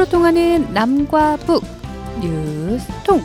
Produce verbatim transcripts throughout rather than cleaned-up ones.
뉴스로 통하는 남과 북 뉴스통.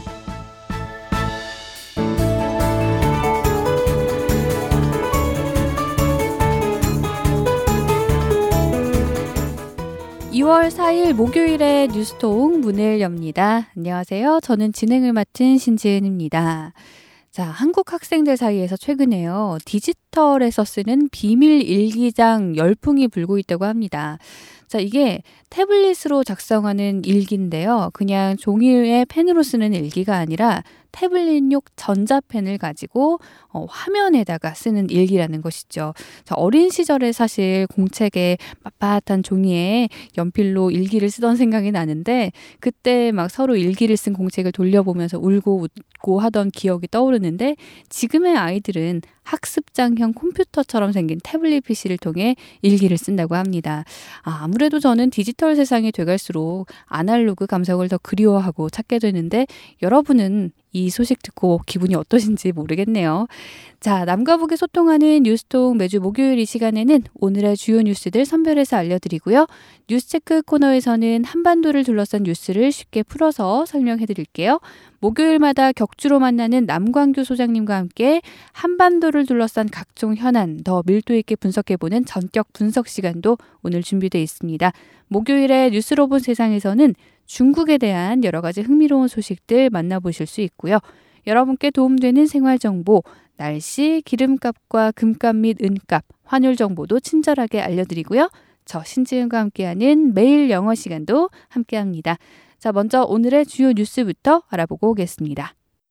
이월 사일 목요일에 뉴스통 문을 엽니다. 안녕하세요. 저는 진행을 맡은 신지은입니다. 자, 한국 학생들 사이에서 최근에요, 디지털에서 쓰는 비밀 일기장 열풍이 불고 있다고 합니다. 자, 이게 태블릿으로 작성하는 일기인데요. 그냥 종이에 펜으로 쓰는 일기가 아니라 태블릿용 전자펜을 가지고 어, 화면에다가 쓰는 일기라는 것이죠. 자, 어린 시절에 사실 공책에 빳빳한 종이에 연필로 일기를 쓰던 생각이 나는데, 그때 막 서로 일기를 쓴 공책을 돌려보면서 울고 웃고 하던 기억이 떠오르는데, 지금의 아이들은 학습장형 컴퓨터처럼 생긴 태블릿 피시를 통해 일기를 쓴다고 합니다. 아, 아무래도 저는 디지털 세상이 돼갈수록 아날로그 감성을 더 그리워하고 찾게 되는데, 여러분은 이 소식 듣고 기분이 어떠신지 모르겠네요. 자, 남과 북이 소통하는 뉴스통, 매주 목요일 이 시간에는 오늘의 주요 뉴스들 선별해서 알려드리고요. 뉴스체크 코너에서는 한반도를 둘러싼 뉴스를 쉽게 풀어서 설명해드릴게요. 목요일마다 격주로 만나는 남광규 소장님과 함께 한반도를 둘러싼 각종 현안 더 밀도 있게 분석해보는 전격 분석 시간도 오늘 준비되어 있습니다. 목요일에 뉴스로 본 세상에서는 중국에 대한 여러 가지 흥미로운 소식들 만나보실 수 있고요. 여러분께 도움되는 생활정보, 날씨, 기름값과 금값 및 은값, 환율 정보도 친절하게 알려드리고요. 저 신지은과 함께하는 매일 영어 시간도 함께합니다. 자, 먼저 오늘의 주요 뉴스부터 알아보고 오겠습니다.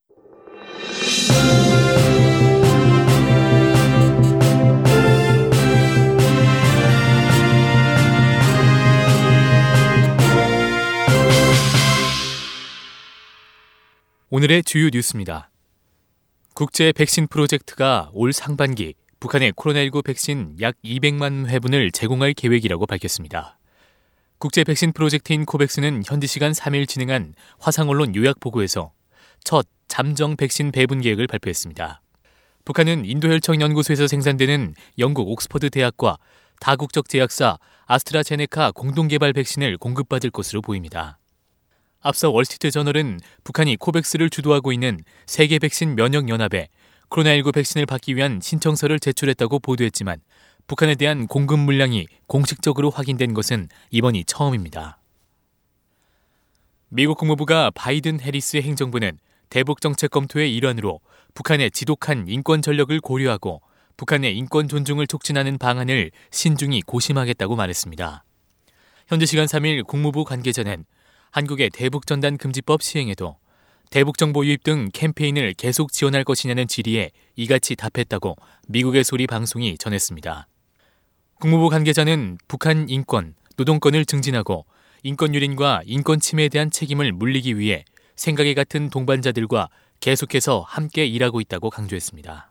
오늘의 주요 뉴스입니다. 국제 백신 프로젝트가 올 상반기 북한의 코로나십구 백신 약 이백만 회분을 제공할 계획이라고 밝혔습니다. 국제 백신 프로젝트인 코백스는 현지 시간 삼 일 진행한 화상언론 요약 보고에서 첫 잠정 백신 배분 계획을 발표했습니다. 북한은 인도혈청연구소에서 생산되는 영국 옥스퍼드 대학과 다국적 제약사 아스트라제네카 공동개발 백신을 공급받을 것으로 보입니다. 앞서 월스트리트저널은 북한이 코백스를 주도하고 있는 세계 백신 면역연합에 코로나십구 백신을 받기 위한 신청서를 제출했다고 보도했지만, 북한에 대한 공급 물량이 공식적으로 확인된 것은 이번이 처음입니다. 미국 국무부가 바이든 해리스 행정부는 대북 정책 검토의 일환으로 북한의 지독한 인권 전력을 고려하고 북한의 인권 존중을 촉진하는 방안을 신중히 고심하겠다고 말했습니다. 현지 시간 삼 일 국무부 관계자는 한국의 대북전단 금지법 시행에도 대북정보 유입 등 캠페인을 계속 지원할 것이냐는 질의에 이같이 답했다고 미국의 소리 방송이 전했습니다. 국무부 관계자는 북한 인권, 노동권을 증진하고 인권 유린과 인권 침해에 대한 책임을 물리기 위해 생각이 같은 동반자들과 계속해서 함께 일하고 있다고 강조했습니다.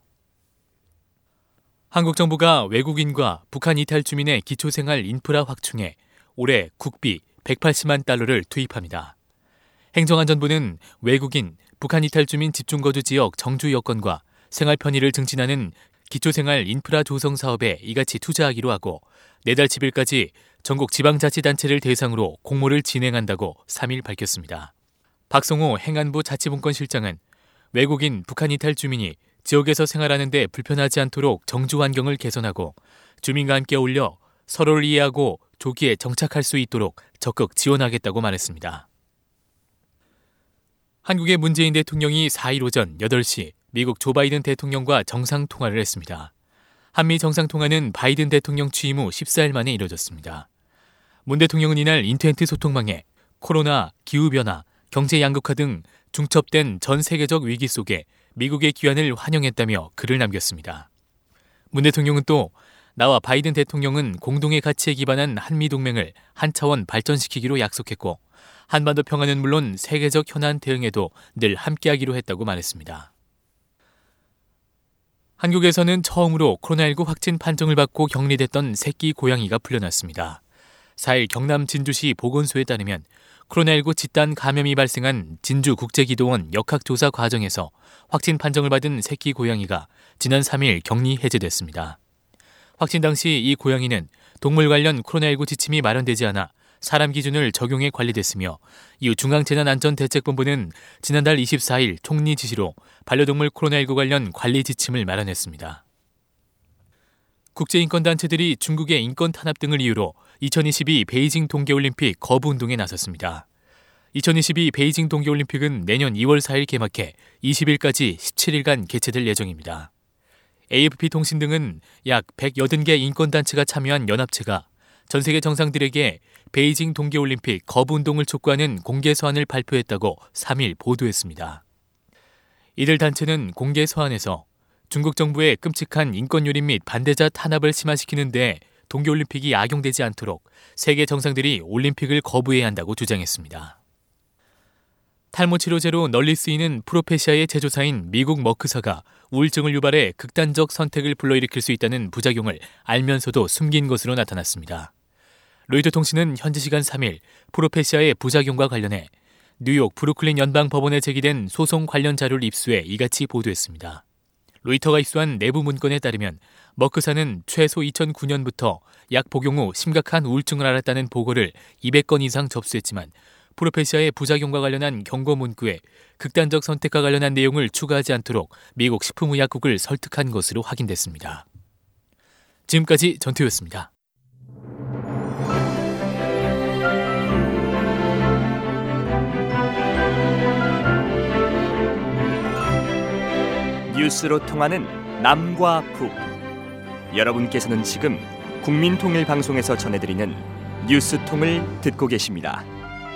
한국 정부가 외국인과 북한 이탈 주민의 기초생활 인프라 확충에 올해 국비 백팔십만 달러를 투입합니다. 행정안전부는 외국인, 북한 이탈 주민 집중거주 지역 정주 여건과 생활 편의를 증진하는 기초생활 인프라 조성 사업에 이같이 투자하기로 하고 내달 십 일까지 전국 지방자치단체를 대상으로 공모를 진행한다고 삼 일 밝혔습니다. 박성호 행안부 자치분권실장은 외국인, 북한 이탈 주민이 지역에서 생활하는 데 불편하지 않도록 정주 환경을 개선하고 주민과 함께 어울려 서로를 이해하고 조기에 정착할 수 있도록 적극 지원하겠다고 말했습니다. 한국의 문재인 대통령이 사 일 오전 여덟 시 미국 조 바이든 대통령과 정상통화를 했습니다. 한미 정상통화는 바이든 대통령 취임 후 십사 일 만에 이뤄졌습니다. 문 대통령은 이날 인터넷 소통망에 코로나, 기후변화, 경제 양극화 등 중첩된 전 세계적 위기 속에 미국의 귀환을 환영했다며 글을 남겼습니다. 문 대통령은 또 나와 바이든 대통령은 공동의 가치에 기반한 한미동맹을 한 차원 발전시키기로 약속했고 한반도 평화는 물론 세계적 현안 대응에도 늘 함께하기로 했다고 말했습니다. 한국에서는 처음으로 코로나십구 확진 판정을 받고 격리됐던 새끼 고양이가 풀려났습니다. 사 일 경남 진주시 보건소에 따르면 코로나십구 집단 감염이 발생한 진주국제기도원 역학조사 과정에서 확진 판정을 받은 새끼 고양이가 지난 삼 일 격리 해제됐습니다. 확진 당시 이 고양이는 동물 관련 코로나십구 지침이 마련되지 않아 사람 기준을 적용해 관리됐으며 이후 중앙재난안전대책본부는 지난달 이십사일 총리 지시로 반려동물 코로나십구 관련 관리 지침을 마련했습니다. 국제인권단체들이 중국의 인권 탄압 등을 이유로 이천이십이 베이징 동계올림픽 거부 운동에 나섰습니다. 이천이십이 베이징 동계올림픽은 내년 이월 사일 개막해 이십일까지 십칠일간 개최될 예정입니다. 에이에프피 통신 등은 약 백팔십 개 인권단체가 참여한 연합체가 전 세계 정상들에게 베이징 동계올림픽 거부 운동을 촉구하는 공개 서한을 발표했다고 삼일 보도했습니다. 이들 단체는 공개 서한에서 중국 정부의 끔찍한 인권유린 및 반대자 탄압을 심화시키는 데 동계올림픽이 악용되지 않도록 세계 정상들이 올림픽을 거부해야 한다고 주장했습니다. 탈모 치료제로 널리 쓰이는 프로페시아의 제조사인 미국 머크사가 우울증을 유발해 극단적 선택을 불러일으킬 수 있다는 부작용을 알면서도 숨긴 것으로 나타났습니다. 로이터 통신은 현지 시간 삼일 프로페시아의 부작용과 관련해 뉴욕 브루클린 연방법원에 제기된 소송 관련 자료를 입수해 이같이 보도했습니다. 로이터가 입수한 내부 문건에 따르면 머크사는 최소 이천구년부터 약 복용 후 심각한 우울증을 앓았다는 보고를 이백 건 이상 접수했지만 프로페시아의 부작용과 관련한 경고 문구에 극단적 선택과 관련한 내용을 추가하지 않도록 미국 식품의약국을 설득한 것으로 확인됐습니다. 지금까지 전투였습니다. 뉴스로 통하는 남과 북. 여러분께서는 지금 국민통일방송에서 전해드리는 뉴스통을 듣고 계십니다.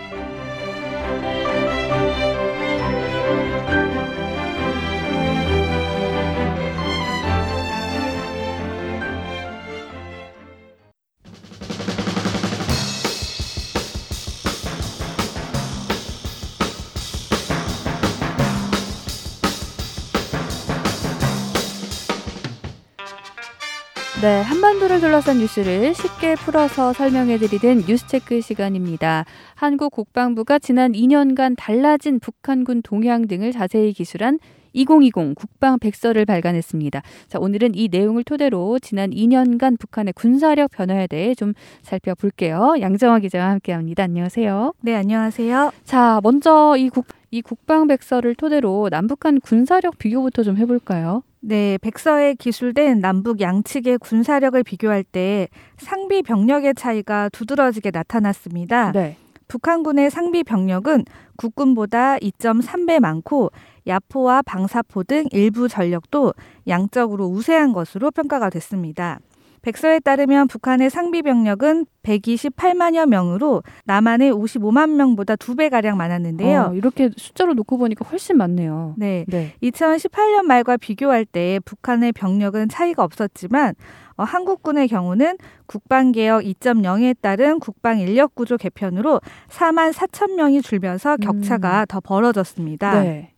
네, 한반도를 둘러싼 뉴스를 쉽게 풀어서 설명해드리는 뉴스체크 시간입니다. 한국 국방부가 지난 이 년간 달라진 북한군 동향 등을 자세히 기술한 이천이십 국방백서를 발간했습니다. 자, 오늘은 이 내용을 토대로 지난 이 년간 북한의 군사력 변화에 대해 좀 살펴볼게요. 양정화 기자와 함께합니다. 안녕하세요. 네, 안녕하세요. 자, 먼저 이, 국, 이 국방백서를 토대로 남북한 군사력 비교부터 좀 해볼까요? 네, 백서에 기술된 남북 양측의 군사력을 비교할 때 상비 병력의 차이가 두드러지게 나타났습니다. 네. 북한군의 상비 병력은 국군보다 이 점 삼 배 많고 야포와 방사포 등 일부 전력도 양적으로 우세한 것으로 평가가 됐습니다. 백서에 따르면 북한의 상비 병력은 백이십팔만여 명으로 남한의 오십오만 명보다 두 배가량 많았는데요. 어, 이렇게 숫자로 놓고 보니까 훨씬 많네요. 네, 네. 이천십팔 년 말과 비교할 때 북한의 병력은 차이가 없었지만 어, 한국군의 경우는 국방개혁 이 점 영에 따른 국방인력구조 개편으로 사만 사천 명이 줄면서 격차가 음. 더 벌어졌습니다. 네.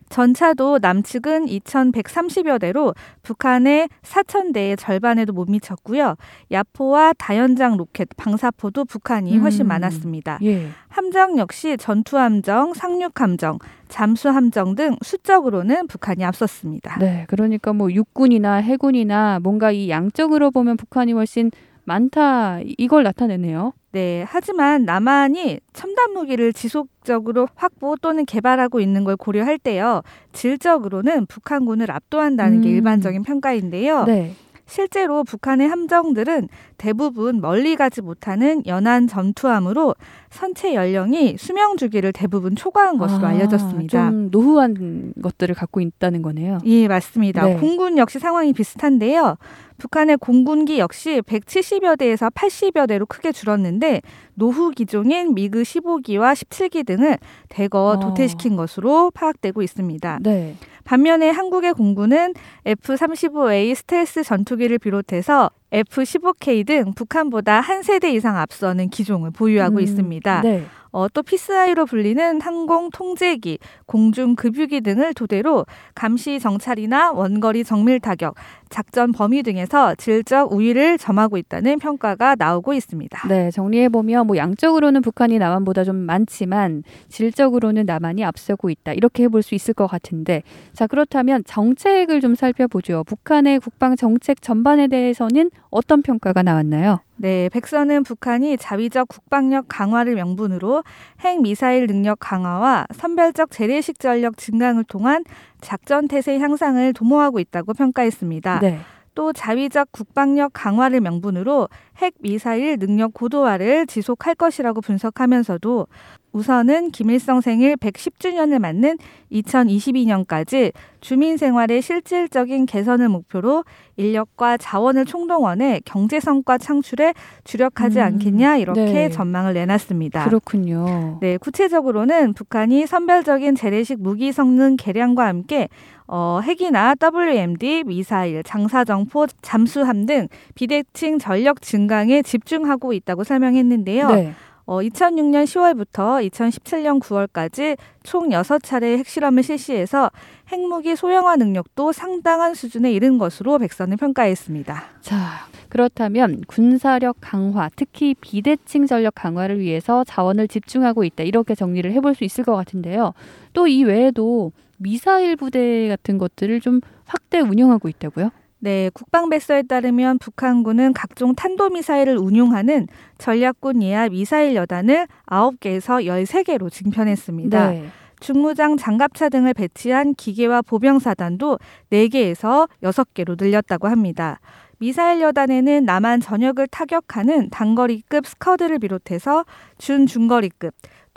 전차도 남측은 이천백삼십여 대로 북한의 사천 대의 절반에도 못 미쳤고요. 야포와 다연장 로켓, 방사포도 북한이 훨씬 음. 많았습니다. 예. 함정 역시 전투함정, 상륙함정, 잠수함정 등 수적으로는 북한이 앞섰습니다. 네, 그러니까 뭐 육군이나 해군이나 뭔가 이 양적으로 보면 북한이 훨씬 많다, 이걸 나타내네요. 네, 하지만 남한이 첨단 무기를 지속적으로 확보 또는 개발하고 있는 걸 고려할 때요, 질적으로는 북한군을 압도한다는 음. 게 일반적인 평가인데요. 네. 실제로 북한의 함정들은 대부분 멀리 가지 못하는 연안 전투함으로 선체 연령이 수명 주기를 대부분 초과한 것으로 아, 알려졌습니다. 좀 노후한 것들을 갖고 있다는 거네요. 예, 맞습니다. 네. 공군 역시 상황이 비슷한데요. 북한의 공군기 역시 백칠십여 대에서 팔십여 대로 크게 줄었는데 노후 기종인 미그 십오 기와 십칠 기 등을 대거 어. 도태시킨 것으로 파악되고 있습니다. 네. 반면에 한국의 공군은 에프 삼십오 에이 스텔스 전투기를 비롯해서 에프 십오 케이 등 북한보다 한 세대 이상 앞서는 기종을 보유하고 음, 있습니다. 네. 어, 또 피스아이로 불리는 항공 통제기, 공중 급유기 등을 토대로 감시 정찰이나 원거리 정밀 타격, 작전 범위 등에서 질적 우위를 점하고 있다는 평가가 나오고 있습니다. 네, 정리해보면 뭐 양적으로는 북한이 남한보다 좀 많지만 질적으로는 남한이 앞서고 있다, 이렇게 해볼 수 있을 것 같은데, 자, 그렇다면 정책을 좀 살펴보죠. 북한의 국방 정책 전반에 대해서는 어떤 평가가 나왔나요? 네, 백선은 북한이 자위적 국방력 강화를 명분으로 핵미사일 능력 강화와 선별적 재래식 전력 증강을 통한 작전 태세 향상을 도모하고 있다고 평가했습니다. 네. 또 자위적 국방력 강화를 명분으로 핵미사일 능력 고도화를 지속할 것이라고 분석하면서도 우선은 김일성 생일 백십 주년을 맞는 이천이십이 년까지 주민 생활의 실질적인 개선을 목표로 인력과 자원을 총동원해 경제 성과 창출에 주력하지 음, 않겠냐 이렇게 네. 전망을 내놨습니다. 그렇군요. 네, 구체적으로는 북한이 선별적인 재래식 무기 성능 개량과 함께 어, 핵이나 더블유엠디, 미사일, 장사정포, 잠수함 등 비대칭 전력 증강에 집중하고 있다고 설명했는데요. 네. 어, 이천육 년 시월부터 이천십칠 년 구월까지 총 여섯 차례 핵실험을 실시해서 핵무기 소형화 능력도 상당한 수준에 이른 것으로 백선을 평가했습니다. 자, 그렇다면 군사력 강화, 특히 비대칭 전력 강화를 위해서 자원을 집중하고 있다. 이렇게 정리를 해볼 수 있을 것 같은데요. 또 이 외에도 미사일 부대 같은 것들을 좀 확대 운영하고 있다고요? 네, 국방백서에 따르면 북한군은 각종 탄도미사일을 운용하는 전략군 예하 미사일 여단을 아홉 개에서 열세 개로 증편했습니다. 네. 중무장 장갑차 등을 배치한 기계와 보병사단도 네 개에서 여섯 개로 늘렸다고 합니다. 미사일 여단에는 남한 전역을 타격하는 단거리급 스커드를 비롯해서 준중거리급,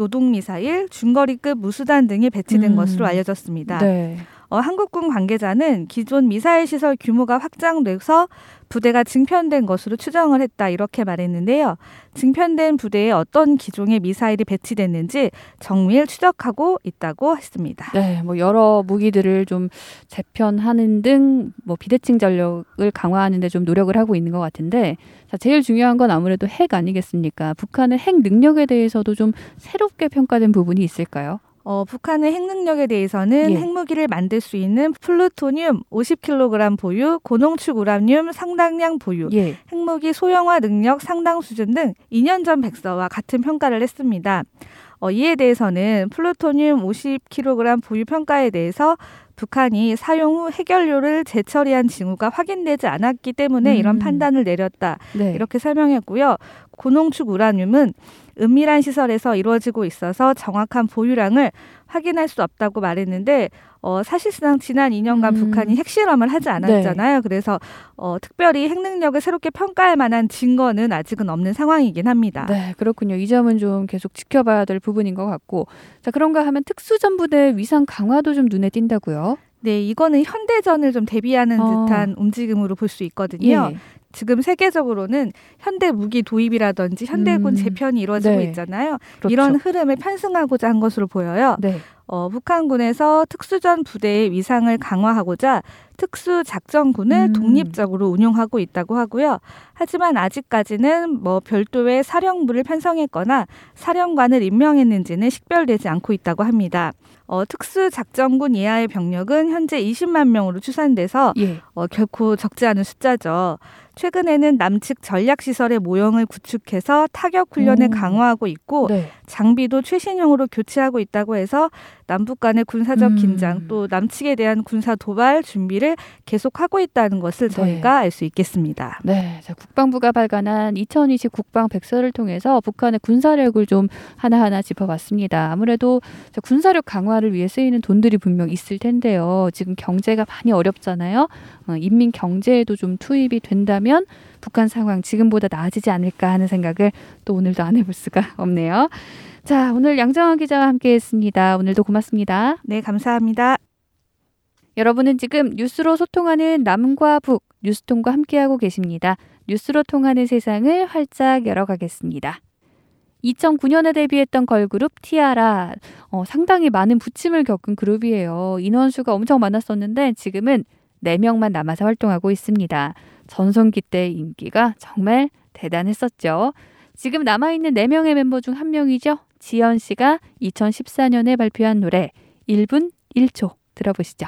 노동미사일, 중거리급 무수단 등이 배치된 음. 것으로 알려졌습니다. 네. 어, 한국군 관계자는 기존 미사일 시설 규모가 확장돼서 부대가 증편된 것으로 추정을 했다 이렇게 말했는데요. 증편된 부대에 어떤 기종의 미사일이 배치됐는지 정밀 추적하고 있다고 했습니다. 네, 뭐 여러 무기들을 좀 재편하는 등 뭐 비대칭 전력을 강화하는 데 좀 노력을 하고 있는 것 같은데, 자, 제일 중요한 건 아무래도 핵 아니겠습니까? 북한의 핵 능력에 대해서도 좀 새롭게 평가된 부분이 있을까요? 어, 북한의 핵 능력에 대해서는 예. 핵무기를 만들 수 있는 플루토늄 오십 킬로그램 보유, 고농축 우라늄 상당량 보유, 예. 핵무기 소형화 능력 상당 수준 등 이 년 전 백서와 같은 평가를 했습니다. 어, 이에 대해서는 플루토늄 오십 킬로그램 보유 평가에 대해서 북한이 사용 후 핵연료를 재처리한 징후가 확인되지 않았기 때문에 음. 이런 판단을 내렸다. 네. 이렇게 설명했고요. 고농축 우라늄은 은밀한 시설에서 이루어지고 있어서 정확한 보유량을 확인할 수 없다고 말했는데 어, 사실상 지난 이 년간 음. 북한이 핵실험을 하지 않았잖아요. 네. 그래서 어, 특별히 핵 능력을 새롭게 평가할 만한 증거는 아직은 없는 상황이긴 합니다. 네, 그렇군요. 이 점은 좀 계속 지켜봐야 될 부분인 것 같고, 자, 그런가 하면 특수전부대 위상 강화도 좀 눈에 띈다고요? 네, 이거는 현대전을 좀 대비하는 어. 듯한 움직임으로 볼 수 있거든요. 예. 지금 세계적으로는 현대 무기 도입이라든지 현대군 음. 재편이 이루어지고 네. 있잖아요. 그렇죠. 이런 흐름을 편승하고자 한 것으로 보여요. 네. 어, 북한군에서 특수전 부대의 위상을 강화하고자 특수작전군을 음. 독립적으로 운용하고 있다고 하고요. 하지만 아직까지는 뭐 별도의 사령부를 편성했거나 사령관을 임명했는지는 식별되지 않고 있다고 합니다. 어, 특수작전군 예하의 병력은 현재 이십만 명으로 추산돼서 예. 어, 결코 적지 않은 숫자죠. 최근에는 남측 전략시설의 모형을 구축해서 타격 훈련을 오. 강화하고 있고 네. 장비도 최신형으로 교체하고 있다고 해서 남북 간의 군사적 음. 긴장 또 남측에 대한 군사 도발 준비를 계속하고 있다는 것을 네. 저희가 알 수 있겠습니다. 네, 자, 국방부가 발간한 이천이십 국방 백서를 통해서 북한의 군사력을 좀 하나하나 짚어봤습니다. 아무래도 자, 군사력 강화를 위해 쓰이는 돈들이 분명 있을 텐데요. 지금 경제가 많이 어렵잖아요. 어, 인민 경제에도 좀 투입이 된다면 북한 상황 지금보다 나아지지 않을까 하는 생각을 또 오늘도 안 해볼 수가 없네요. 자, 오늘 양정환 기자와 함께했습니다. 오늘도 고맙습니다. 네, 감사합니다. 여러분은 지금 뉴스로 소통하는 남과 북 뉴스통과 함께하고 계십니다. 뉴스로 통하는 세상을 활짝 열어가겠습니다. 이천구 년에 데뷔했던 걸그룹 티아라. 어, 상당히 많은 부침을 겪은 그룹이에요. 인원수가 엄청 많았었는데 지금은 네 명만 남아서 활동하고 있습니다. 전성기 때의 인기가 정말 대단했었죠. 지금 남아있는 네 명의 멤버 중 한 명이죠. 지연 씨가 이천십사 년에 발표한 노래 일 분 일 초 들어보시죠.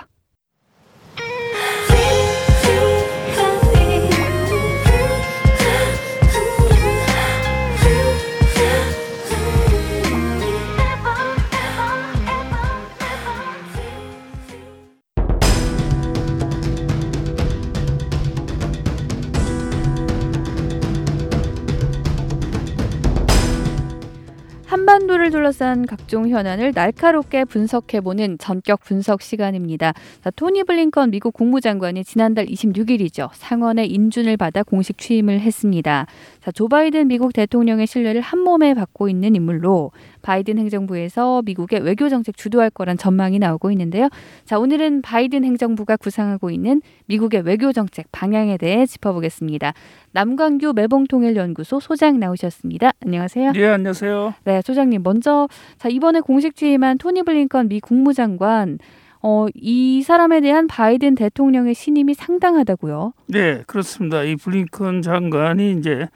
지구를 둘러싼 각종 현안을 날카롭게 분석해보는 전격 분석 시간입니다. 자, 토니 블링컨 미국 국무장관이 지난달 이십육일이죠. 상원의 인준을 받아 공식 취임을 했습니다. 자, 조 바이든 미국 대통령의 신뢰를 한몸에 받고 있는 인물로 바이든 행정부에서 미국의 외교정책 주도할 거란 전망이 나오고 있는데요. 자, 오늘은 바이든 행정부가 구상하고 있는 미국의 외교정책 방향에 대해 짚어보겠습니다. 남광규 매봉통일연구소 소장 나오셨습니다. 안녕하세요. 네, 안녕하세요. 네, 소장님 먼저 자, 이번에 공식 취임한 토니 블링컨 미 국무장관 어, 이 사람에 대한 바이든 대통령의 신임이 상당하다고요? 네, 그렇습니다. 이 블링컨 장관이 이제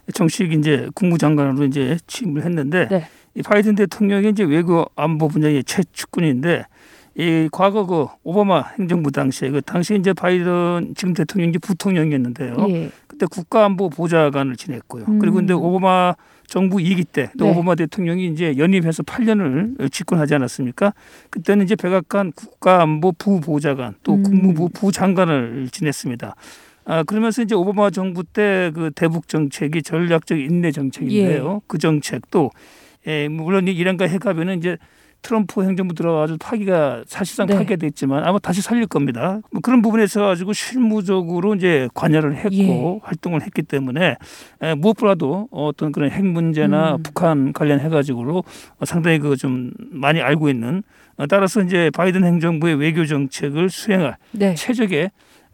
정식 이제 국무장관으로 이제 취임을 했는데 네. 이 바이든 대통령이 이제 외교 안보 분야의 최측근인데 이 과거 그 오바마 행정부 당시에 그 당시 이제 바이든 지금 대통령이 이제 부통령이었는데요. 예. 그때 국가안보 보좌관을 지냈고요. 음. 그리고 근데 오바마 정부 이 기 때 네. 오바마 대통령이 이제 연임해서 팔 년을 집권하지 않았습니까? 그때는 이제 백악관 국가안보 부보좌관 또 음. 국무부 부장관을 지냈습니다. 아 그러면서 이제 오바마 정부 때 그 대북 정책이 전략적 인내 정책인데요. 예. 그 정책도 예, 물론 이란과 핵합의는 이제 트럼프 행정부 들어가지고 파기가 사실상 네. 파기가 됐지만 아마 다시 살릴 겁니다. 뭐 그런 부분에서 가지고 실무적으로 이제 관여를 했고 예. 활동을 했기 때문에 에, 무엇보다도 어떤 그런 핵 문제나 음. 북한 관련해 가지고 상당히 그 좀 많이 알고 있는 어, 따라서 이제 바이든 행정부의 외교 정책을 수행할 네. 최적의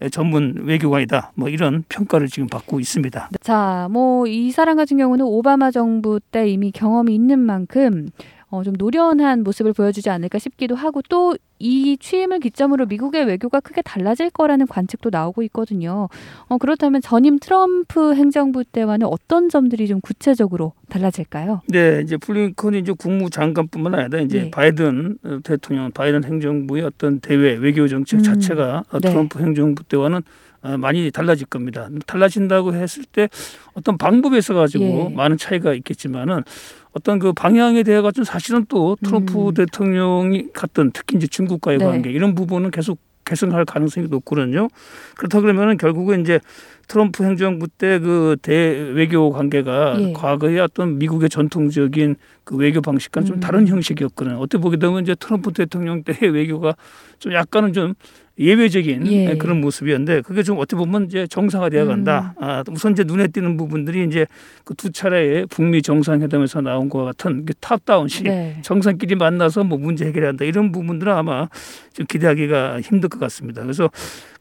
전문 외교관이다. 뭐 이런 평가를 지금 받고 있습니다. 자, 뭐 이 사람 같은 경우는 오바마 정부 때 이미 경험이 있는 만큼 어, 좀 노련한 모습을 보여주지 않을까 싶기도 하고 또 이 취임을 기점으로 미국의 외교가 크게 달라질 거라는 관측도 나오고 있거든요. 어, 그렇다면 전임 트럼프 행정부 때와는 어떤 점들이 좀 구체적으로 달라질까요? 네, 이제 블링컨이 이제 국무장관뿐만 아니라 이제 네. 바이든 대통령, 바이든 행정부의 어떤 대외 외교 정책 음, 자체가 네. 트럼프 행정부 때와는 많이 달라질 겁니다. 달라진다고 했을 때 어떤 방법에서 가지고 예. 많은 차이가 있겠지만은 어떤 그 방향에 대해 가지고 사실은 또 트럼프 음. 대통령이 갔던 특히 이제 중국과의 네. 관계 이런 부분은 계속 개선할 가능성이 높거든요. 그렇다 그러면은 결국은 이제 트럼프 행정부 때 그 대외교 관계가 예. 과거의 어떤 미국의 전통적인 그 외교 방식과는 좀 음. 다른 형식이었거든요. 어떻게 보게 되면 이제 트럼프 대통령 때의 외교가 좀 약간은 좀 예외적인 예. 그런 모습이었는데 그게 좀 어떻게 보면 이제 정상화되어 간다. 음. 아, 우선 이제 눈에 띄는 부분들이 이제 그 두 차례의 북미 정상회담에서 나온 것과 같은 탑다운식 네. 정상끼리 만나서 뭐 문제 해결한다 이런 부분들은 아마 좀 기대하기가 힘들 것 같습니다. 그래서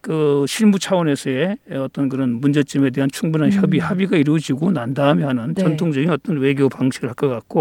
그 실무 차원에서의 어떤 그런 문제점에 대한 충분한 음. 협의 합의가 이루어지고 난 다음에 하는 네. 전통적인 어떤 외교 방식을 할 것 같고.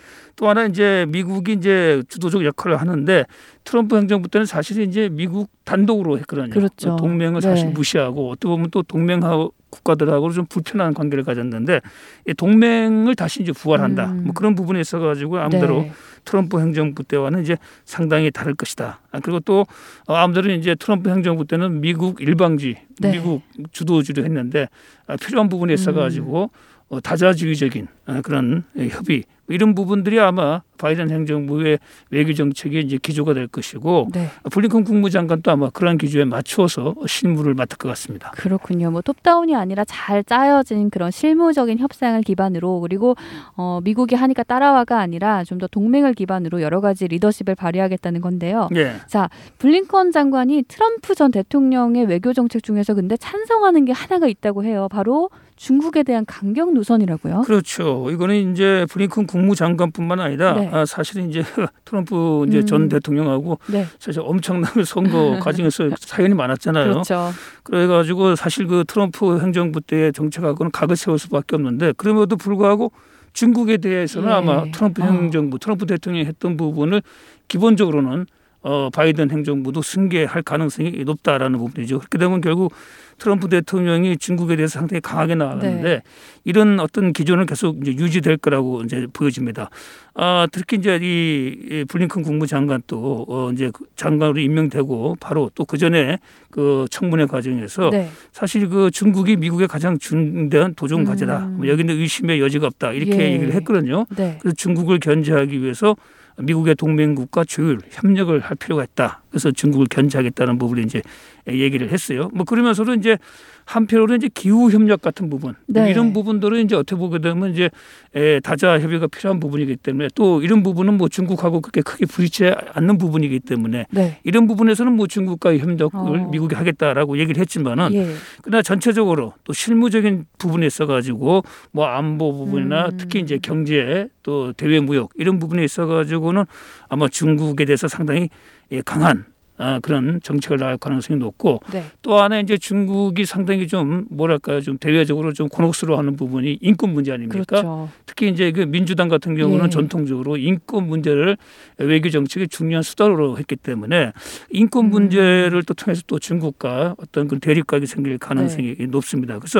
또 하나 이제 미국이 이제 주도적 역할을 하는데 트럼프 행정부 때는 사실 이제 미국 단독으로 했거든요. 그렇죠. 동맹을 네. 사실 무시하고 어떻게 보면 또 동맹 국가들하고 좀 불편한 관계를 가졌는데 이 동맹을 다시 이제 부활한다. 음. 뭐 그런 부분에 있어 가지고 아무대로 네. 트럼프 행정부 때와는 이제 상당히 다를 것이다. 그리고 또 아무대로 이제 트럼프 행정부 때는 미국 일방주의, 네. 미국 주도주도 했는데 필요한 부분에 있어 가지고 음. 다자주의적인 그런 협의 이런 부분들이 아마 바이든 행정부의 외교 정책의 이제 기조가 될 것이고 네. 블링컨 국무장관도 아마 그런 기조에 맞추어서 실무를 맡을 것 같습니다. 그렇군요. 뭐 톱다운이 아니라 잘 짜여진 그런 실무적인 협상을 기반으로 그리고 어, 미국이 하니까 따라와가 아니라 좀 더 동맹을 기반으로 여러 가지 리더십을 발휘하겠다는 건데요. 네. 자, 블링컨 장관이 트럼프 전 대통령의 외교 정책 중에서 근데 찬성하는 게 하나가 있다고 해요. 바로 중국에 대한 강경 노선이라고요? 그렇죠. 이거는 이제 블링컨 국무장관뿐만 아니라 네. 아, 사실은 이제 트럼프 이제 음. 전 대통령하고 네. 사실 엄청난 선거 과정에서 사연이 많았잖아요. 그렇죠. 그래가지고 사실 그 트럼프 행정부 때의 정책하고는 각을 세울 수밖에 없는데 그럼에도 불구하고 중국에 대해서는 예. 아마 트럼프 행정부, 어. 트럼프 대통령이 했던 부분을 기본적으로는 어, 바이든 행정부도 승계할 가능성이 높다라는 부분이죠. 그렇게 되면 결국 트럼프 대통령이 중국에 대해서 상당히 강하게 나가는데 네. 이런 어떤 기조는 계속 이제 유지될 거라고 이제 보여집니다. 아, 특히 이제 이 블링컨 국무장관도 어, 이제 장관으로 임명되고 바로 또 그 전에 그 청문회 과정에서 네. 사실 그 중국이 미국의 가장 중대한 도전 과제다. 음. 뭐 여기는 의심의 여지가 없다. 이렇게 예. 얘기를 했거든요. 네. 그래서 중국을 견제하기 위해서 미국의 동맹국과 조율, 협력을 할 필요가 있다. 그래서 중국을 견제하겠다는 부분을 이제 얘기를 했어요. 뭐 그러면서도 이제 한편으로 이제 기후 협력 같은 부분 네. 이런 부분들은 이제 어떻게 보게 되면 이제 다자 협의가 필요한 부분이기 때문에 또 이런 부분은 뭐 중국하고 그렇게 크게 부딪히지 않는 부분이기 때문에 네. 이런 부분에서는 뭐 중국과의 협력을 어. 미국이 하겠다라고 얘기를 했지만은 예. 그러나 전체적으로 또 실무적인 부분에 있어가지고 뭐 안보 부분이나 음. 특히 이제 경제 또 대외 무역 이런 부분에 있어가지고는 아마 중국에 대해서 상당히 강한 아, 그런 정책을 나갈 가능성이 높고 네. 또 하나 이제 중국이 상당히 좀 뭐랄까요 좀 대외적으로 좀 곤혹스러워하는 부분이 인권 문제 아닙니까? 그렇죠. 특히 이제 그 민주당 같은 경우는 예. 전통적으로 인권 문제를 외교 정책의 중요한 수단으로 했기 때문에 인권 문제를 또 통해서 또 중국과 어떤 그 대립각이 생길 가능성이 네. 높습니다. 그래서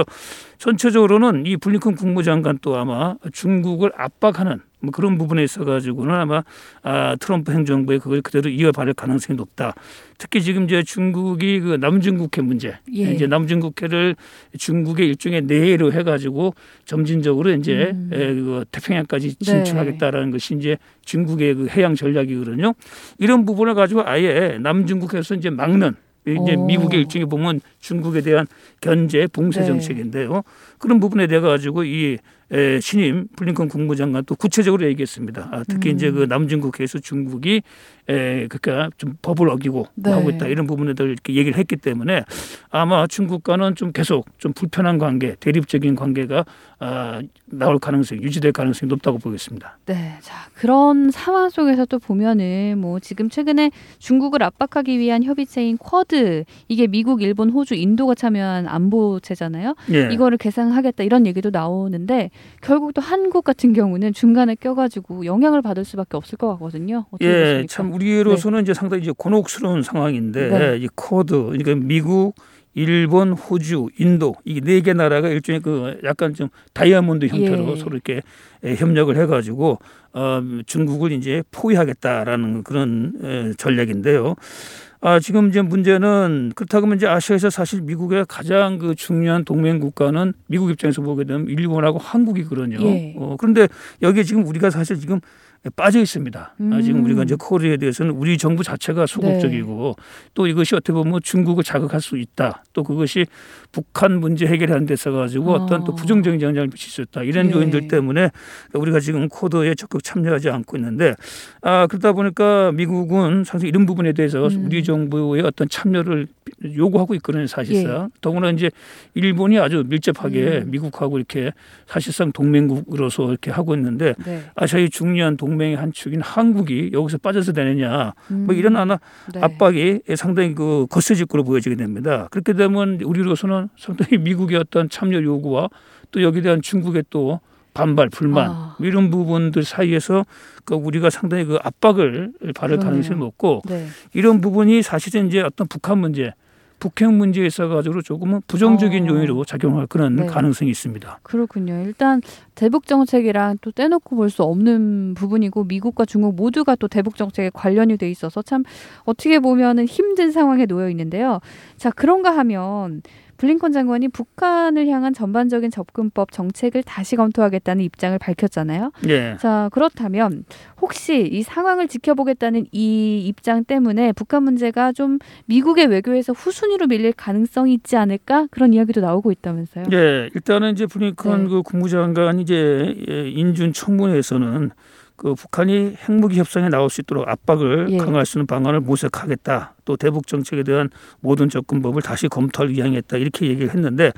전체적으로는 이 블링컨 국무장관 또 아마 중국을 압박하는 뭐 그런 부분에 있어가지고는 아마 아, 트럼프 행정부에 그걸 그대로 이어받을 가능성이 높다. 특히 지금 이제 중국이 그 남중국해 문제, 예. 이제 남중국해를 중국의 일종의 내해로 해가지고 점진적으로 이제 음. 에, 그 태평양까지 진출하겠다라는 네. 것이 이제 중국의 그 해양 전략이거든요. 이런 부분을 가지고 아예 남중국해에서 이제 막는. 이제 오. 미국의 일종의 보면 중국에 대한 견제 봉쇄 네. 정책인데요. 그런 부분에 대해 가지고 이 에, 신임 블링컨 국무장관 또 구체적으로 얘기했습니다. 아, 특히 음. 이제 그 남중국해에서 중국이 에, 그러니까 좀 법을 어기고 네. 하고 있다 이런 부분에 대해 이렇게 얘기를 했기 때문에 아마 중국과는 좀 계속 좀 불편한 관계, 대립적인 관계가 아, 나올 가능성이 유지될 가능성이 높다고 보겠습니다. 네, 자 그런 상황 속에서 또 보면은 뭐 지금 최근에 중국을 압박하기 위한 협의체인 쿼드 이게 미국, 일본, 호주, 인도가 참여한 안보체잖아요. 예. 이거를 개상하겠다 이런 얘기도 나오는데. 결국 또 한국 같은 경우는 중간에 껴가지고 영향을 받을 수밖에 없을 것 같거든요. 어떻게 예, 보십니까? 참 우리로서는 네. 이제 상당히 이제 곤혹스러운 상황인데 네. 이 쿼드, 그러니까 미국, 일본, 호주, 인도 이 네 개 나라가 일종의 그 약간 좀 다이아몬드 형태로 예. 서로 이렇게 협력을 해가지고 어, 중국을 이제 포위하겠다라는 그런 에, 전략인데요. 아, 지금 이제 문제는 그렇다고 하면 이제 아시아에서 사실 미국의 가장 그 중요한 동맹 국가는 미국 입장에서 보게 되면 일본하고 한국이거든요. 예. 어, 그런데 여기에 지금 우리가 사실 지금 빠져 있습니다. 음. 아, 지금 우리가 이제 코리아에 대해서는 우리 정부 자체가 소극적이고 네. 또 이것이 어떻게 보면 중국을 자극할 수 있다. 또 그것이 북한 문제 해결하는 데 있어가지고 어. 어떤 또 부정적인 영향을 미칠 수 있다. 이런 네. 요인들 때문에 우리가 지금 쿼드에 적극 참여하지 않고 있는데 아, 그러다 보니까 미국은 사실 이런 부분에 대해서 음. 우리 정부의 어떤 참여를 요구하고 있거든요. 사실상. 예. 더구나 이제 일본이 아주 밀접하게 음. 미국하고 이렇게 사실상 동맹국으로서 이렇게 하고 있는데 네. 아시아의 중요한 동맹의 한 축인 한국이 여기서 빠져서 되느냐 음. 뭐 이런 하나 네. 압박이 상당히 그 거세질 거로 보여지게 됩니다. 그렇게 되면 우리로서는 상당히 미국의 어떤 참여 요구와 또 여기에 대한 중국의 또 반발, 불만 아. 이런 부분들 사이에서 그 우리가 상당히 그 압박을 받을 그러네요. 가능성이 높고 네. 이런 부분이 사실은 이제 어떤 북한 문제, 북핵 문제에 있어가지고 조금은 부정적인 어. 요인으로 작용할 그런 네. 가능성이 있습니다. 그렇군요. 일단 대북 정책이랑 또 떼놓고 볼 수 없는 부분이고 미국과 중국 모두가 또 대북 정책에 관련이 돼 있어서 참 어떻게 보면은 힘든 상황에 놓여 있는데요. 자, 그런가 하면 블링컨 장관이 북한을 향한 전반적인 접근법 정책을 다시 검토하겠다는 입장을 밝혔잖아요. 예. 자, 그렇다면 혹시 이 상황을 지켜보겠다는 이 입장 때문에 북한 문제가 좀 미국의 외교에서 후순위로 밀릴 가능성이 있지 않을까? 그런 이야기도 나오고 있다면서요. 예, 일단은 이제 블링컨 네. 그 국무장관이 이제 인준 청문회에서는 그 북한이 핵무기 협상에 나올 수 있도록 압박을 예. 강화할 수 있는 방안을 모색하겠다. 또 대북 정책에 대한 모든 접근법을 다시 검토할 의향이 있다. 이렇게 얘기를 했는데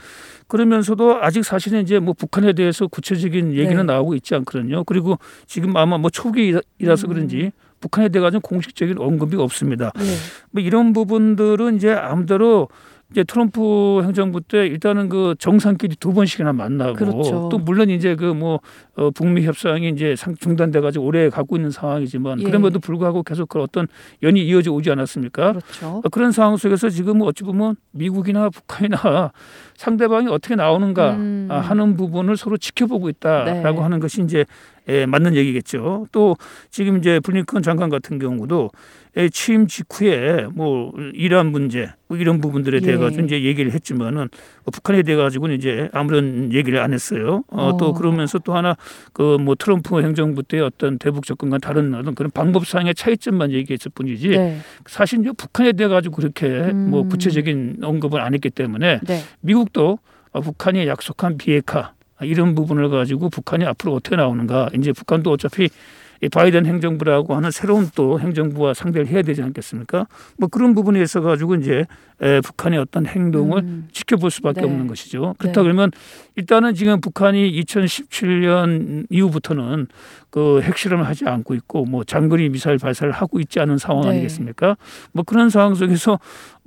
그러면서도 아직 사실은 이제 뭐 북한에 대해서 구체적인 얘기는 네. 나오고 있지 않거든요. 그리고 지금 아마 뭐 초기이라서 음. 그런지 북한에 대해 가지고 공식적인 언급이 없습니다. 네. 뭐 이런 부분들은 이제 아무대로 이제 트럼프 행정부 때 일단은 그 정상끼리 두 번씩이나 만나고 그렇죠. 또 물론 이제 그 뭐 어 북미 협상이 이제 중단돼 가지고 오래 갖고 있는 상황이지만 예. 그럼에도 불구하고 계속 그 어떤 연이 이어져 오지 않았습니까? 그렇죠. 그런 상황 속에서 지금 어찌 보면 미국이나 북한이나 상대방이 어떻게 나오는가 음. 하는 부분을 서로 지켜보고 있다라고 네. 하는 것이 이제 에, 맞는 얘기겠죠. 또 지금 이제 블링컨 장관 같은 경우도 취임 직후에 뭐 이란 문제 뭐 이런 부분들에 대해 가지고 예. 이제 얘기를 했지만은 북한에 대해 가지고는 이제 아무런 얘기를 안 했어요. 어, 또 그러면서 또 하나 그 뭐 트럼프 행정부 때 어떤 대북 접근과 다른 어떤 그런 방법상의 차이점만 얘기했을 뿐이지 네. 사실 이제 북한에 대해 가지고 그렇게 음. 뭐 구체적인 언급을 안 했기 때문에 네. 미국도 북한이 약속한 비핵화 이런 부분을 가지고 북한이 앞으로 어떻게 나오는가 이제 북한도 어차피 이 바이든 행정부라고 하는 새로운 또 행정부와 상대를 해야 되지 않겠습니까? 뭐 그런 부분에 있어 가지고 이제 에, 북한의 어떤 행동을 음. 지켜볼 수밖에 네. 없는 것이죠. 그렇다 네. 그러면 일단은 지금 북한이 이천십칠 년 이후부터는 그 핵실험을 하지 않고 있고 뭐 장거리 미사일 발사를 하고 있지 않은 상황 네. 아니겠습니까? 뭐 그런 상황 속에서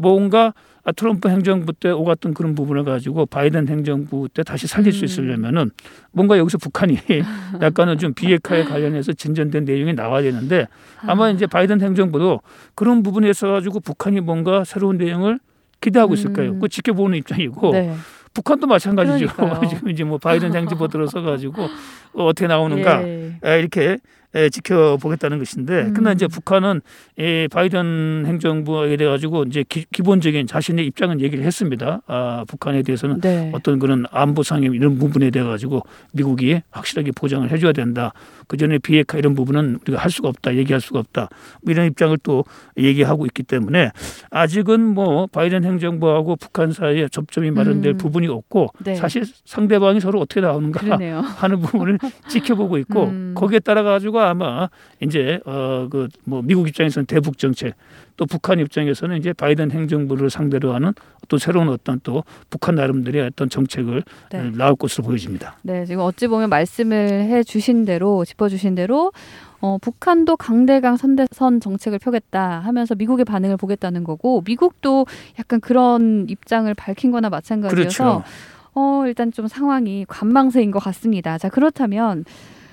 뭔가 트럼프 행정부 때 오갔던 그런 부분을 가지고 바이든 행정부 때 다시 살릴 수 있으려면은 뭔가 여기서 북한이 약간은 좀 비핵화에 관련해서 진전된 내용이 나와야 되는데 아마 이제 바이든 행정부도 그런 부분에 있어 가지고 북한이 뭔가 새로운 내용을 기대하고 있을 거예요. 그 지켜보는 입장이고 네. 북한도 마찬가지죠. 지금 이제 뭐 바이든 행정부 들어서 가지고 어떻게 나오는가 예. 이렇게 에, 지켜보겠다는 것인데, 음. 그러나 이제 북한은 이 바이든 행정부에 대해 가지고 이제 기, 기본적인 자신의 입장은 얘기를 했습니다. 아, 북한에 대해서는 네. 어떤 그런 안보상의 이런 부분에 대해 가지고 미국이 확실하게 보장을 해줘야 된다. 그 전에 비핵화 이런 부분은 우리가 할 수가 없다, 얘기할 수가 없다. 뭐 이런 입장을 또 얘기하고 있기 때문에 아직은 뭐 바이든 행정부하고 북한 사이에 접점이 마련될 음. 부분이 없고 네. 사실 상대방이 서로 어떻게 나오는가 그러네요. 하는 부분을 지켜보고 있고 음. 거기에 따라 가지고 아마 이제 어 그 뭐 미국 입장에서는 대북 정책 또 북한 입장에서는 이제 바이든 행정부를 상대로 하는 또 새로운 어떤 또 북한 나름대로의 어떤 정책을 네. 나올 것으로 보여집니다. 네, 지금 어찌 보면 말씀을 해주신 대로 짚어주신 대로 어, 북한도 강대강 선대선 정책을 펴겠다 하면서 미국의 반응을 보겠다는 거고 미국도 약간 그런 입장을 밝힌 거나 마찬가지여서 그렇죠. 어, 일단 좀 상황이 관망세인 것 같습니다. 자, 그렇다면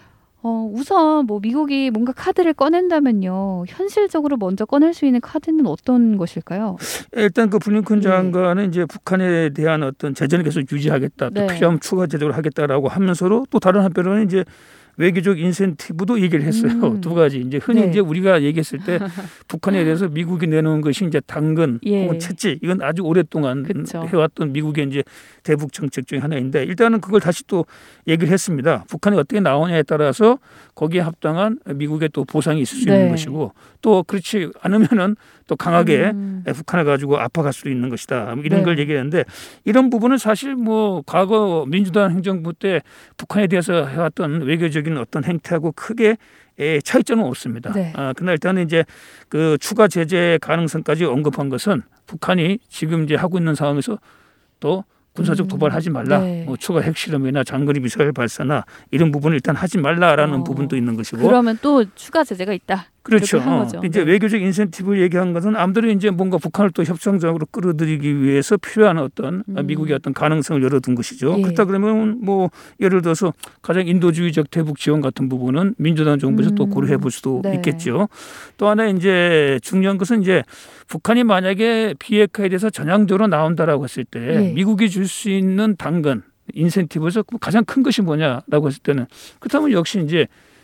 어, 우선 뭐 미국이 뭔가 카드를 꺼낸다면요. 현실적으로 먼저 꺼낼 수 있는 카드는 어떤 것일까요? 일단 그 블링컨 장관은 네. 이제 북한에 대한 어떤 제재를 계속 유지하겠다. 또 네. 필요하면 추가 제재를 하겠다라고 하면서로 또 다른 한편으로는 이제 외교적 인센티브도 얘기를 했어요. 음. 두 가지. 이제 흔히 네. 이제 우리가 얘기했을 때 북한에 대해서 미국이 내놓은 것이 이제 당근 예. 혹은 채찍 이건 아주 오랫동안 그쵸. 해왔던 미국의 이제 대북 정책 중에 하나인데 일단은 그걸 다시 또 얘기를 했습니다. 북한이 어떻게 나오냐에 따라서 거기에 합당한 미국의 또 보상이 있을 수 네. 있는 것이고 또 그렇지 않으면은 또 강하게 음. 북한을 가지고 압박할 수도 있는 것이다. 이런 네. 걸 얘기했는데 이런 부분은 사실 뭐 과거 민주당 행정부 때 북한에 대해서 해왔던 외교적인 어떤 행태하고 크게 차이점은 없습니다. 네. 아, 그러나 일단은 이제 그 추가 제재 가능성까지 언급한 것은 북한이 지금 이제 하고 있는 상황에서 또 군사적 도발하지 말라. 네. 뭐 추가 핵실험이나 장거리 미사일 발사나 이런 부분을 일단 하지 말라라는 어. 부분도 있는 것이고. 그러면 또 추가 제재가 있다. 그렇죠. 어. 이제 네. 외교적 인센티브를 얘기한 것은 아무래도 이제 뭔가 북한을 또 협상적으로 끌어들이기 위해서 필요한 어떤 음. 미국의 어떤 가능성을 열어둔 것이죠. 예. 그렇다 그러면 뭐 예를 들어서 가장 인도주의적 대북 지원 같은 부분은 민주당 정부에서 음. 또 고려해 볼 수도 네. 있겠죠. 또 하나 이제 중요한 것은 이제 북한이 만약에 비핵화에 대해서 전향적으로 나온다라고 했을 때 예. 미국이 줄 수 있는 당근 인센티브에서 가장 큰 것이 뭐냐라고 했을 때는 그렇다면 역시 이제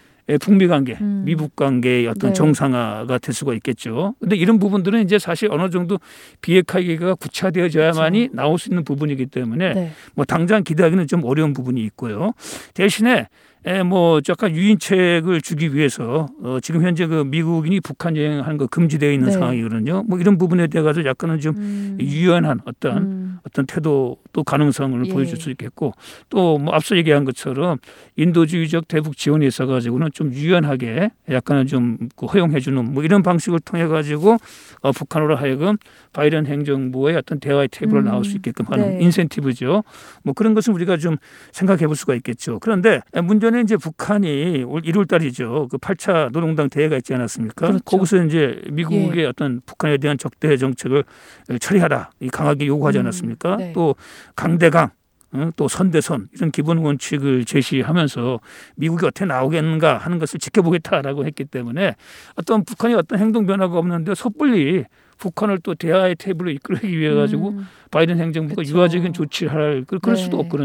북미 관계, 음. 미북 관계의 어떤 네. 정상화가 될 수가 있겠죠. 그런데 이런 부분들은 이제 사실 어느 정도 비핵화 얘기가 구체화되어져야만이 그렇죠. 나올 수 있는 부분이기 때문에 네. 뭐 당장 기대하기는 좀 어려운 부분이 있고요. 대신에 에, 뭐 약간 유인책을 주기 위해서 어, 지금 현재 그 미국인이 북한 여행하는 거 금지되어 있는 네. 상황이거든요. 뭐 이런 부분에 대해 가지고 약간은 좀 음. 유연한 어떤 음. 어떤 태도 또 가능성을 예. 보여줄 수 있겠고 또 뭐 앞서 얘기한 것처럼 인도주의적 대북 지원에 있어 가지고는 좀 유연하게 약간은 좀 허용해주는 뭐 이런 방식을 통해 가지고 어, 북한으로 하여금 바이든 행정부의 어떤 대화의 테이블을 음. 나올 수 있게끔 하는 네. 인센티브죠. 뭐 그런 것은 우리가 좀 생각해 볼 수가 있겠죠. 그런데 문제는 이제 북한이 올 일월 달이죠. 그 팔 차 노동당 대회가 있지 않았습니까? 그렇죠. 거기서 이제 미국의 예. 어떤 북한에 대한 적대 정책을 처리하라 강하게 요구하지 않았습니까? 음. 네. 또 강대강 또 선대선 이런 기본 원칙을 제시하면서 미국이 어떻게 나오겠는가 하는 것을 지켜보겠다라고 했기 때문에 어떤 북한이 어떤 행동 변화가 없는데 섣불리 북한을 또 대화의 테이블로 이끌기 위해 가지고 음. 바이든 행정부가 그쵸. 유화적인 조치를 할 그럴 네. 수도 없거든요.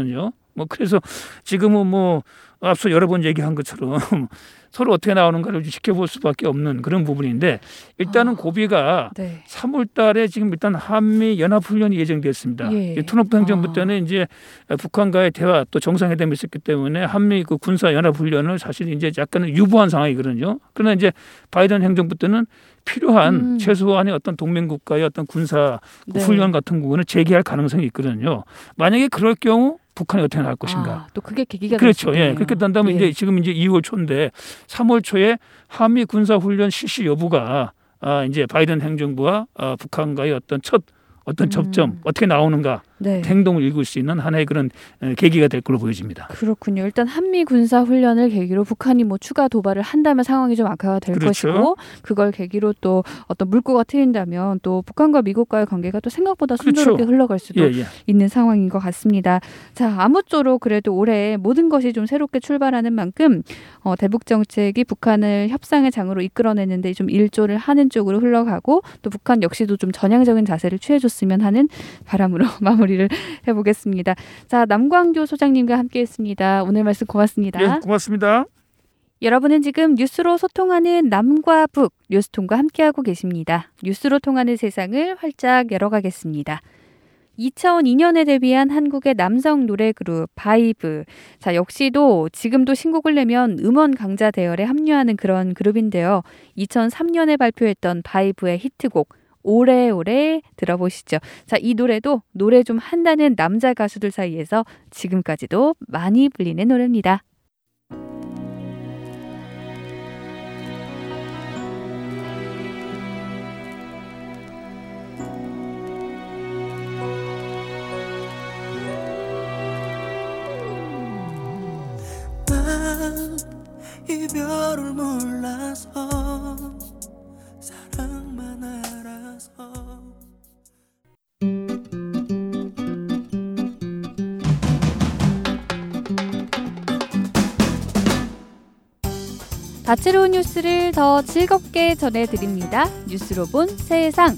뭐 그래서 지금은 뭐 앞서 여러 번 얘기한 것처럼 서로 어떻게 나오는가를 지켜볼 수밖에 없는 그런 부분인데 일단은 아, 고비가 네. 삼월 달에 지금 일단 한미 연합훈련이 예정되었습니다. 예. 트럼프 행정부 때는 아. 이제 북한과의 대화 또 정상회담이 있었기 때문에 한미 그 군사 연합훈련을 사실 이제 약간은 유보한 상황이거든요. 그러나 이제 바이든 행정부 때는 필요한 음. 최소한의 어떤 동맹국가의 어떤 군사 네. 훈련 같은 부분을 재개할 가능성이 있거든요. 만약에 그럴 경우 북한이 어떻게 나갈 것인가. 아, 또 그게 계기가 그렇죠. 예. 그렇게 된다면 예. 이제 지금 이제 이월 초인데 삼월 초에 한미 군사 훈련 실시 여부가 아, 이제 바이든 행정부와 아, 북한과의 어떤 첫 어떤 음. 접점 어떻게 나오는가 네. 행동을 읽을 수 있는 하나의 그런 계기가 될 걸로 보여집니다. 그렇군요. 일단 한미 군사 훈련을 계기로 북한이 뭐 추가 도발을 한다면 상황이 좀 악화가 될 그렇죠. 것이고 그걸 계기로 또 어떤 물꼬가 트인다면 또 북한과 미국과의 관계가 또 생각보다 순조롭게 그렇죠. 흘러갈 수도 예, 예. 있는 상황인 것 같습니다. 자, 아무쪼록 그래도 올해 모든 것이 좀 새롭게 출발하는 만큼 어, 대북 정책이 북한을 협상의 장으로 이끌어내는데 좀 일조를 하는 쪽으로 흘러가고 또 북한 역시도 좀 전향적인 자세를 취해줬으면 하는 바람으로 마무리. 를 해보겠습니다. 자, 남광교 소장님과 함께했습니다. 오늘 말씀 고맙습니다. 네, 고맙습니다. 여러분은 지금 뉴스로 소통하는 남과 북 뉴스통과 함께하고 계십니다. 뉴스로 통하는 세상을 활짝 열어가겠습니다. 이천이 년에 데뷔한 한국의 남성 노래 그룹 바이브. 자, 역시도 지금도 신곡을 내면 음원 강자 대열에 합류하는 그런 그룹인데요. 이천삼 년에 발표했던 바이브의 히트곡 오래오래 들어보시죠. 자, 이 노래도 노래 좀 한다는 남자 가수들 사이에서 지금까지도 많이 불리는 노래입니다. 난 이별을 몰라서 사랑만 알아서 다채로운 뉴스를 더 즐겁게 전해드립니다. 뉴스로 본 세상.